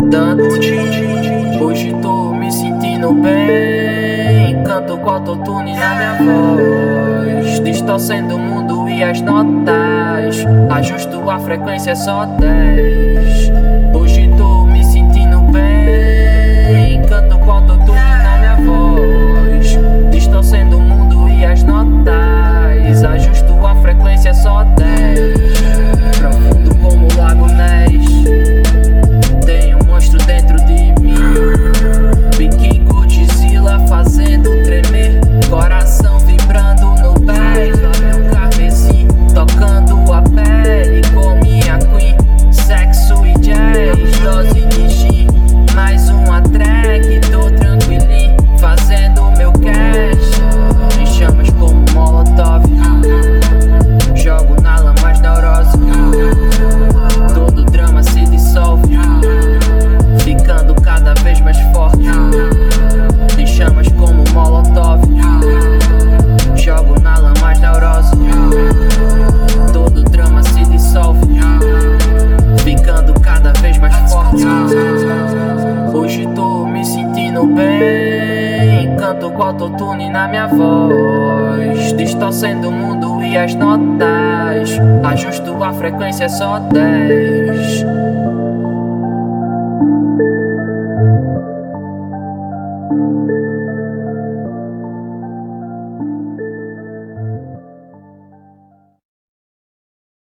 dando. Hoje tô me sentindo bem, canto com autotune na minha voz, distorcendo o mundo e as notas, ajusto a frequência só 10. Hoje tô me sentindo bem, canto com autotune na minha voz, distorcendo o mundo e as notas, ajusto a frequência só 10. Profundo como o Lago Ness, tem um monstro dentro de mim, pique Godzilla fazendo tremer, coração vibrando no pés, lábio carmesim tocando a pele com minha queen, sexo e jazz, dose de gin, mais uma track, tô tranquilinho fazendo meu cash, em chamas como molotov, jogo na lama as neurose, todo drama se dissolve, ficando cada vez mais forte, em chamas como molotov, jogo na lama as neurose, todo drama se dissolve, ficando cada vez mais forte. Hoje tô me sentindo bem, canto com autotune na minha voz, distorcendo o mundo e as notas, ajusto a frequência só 10.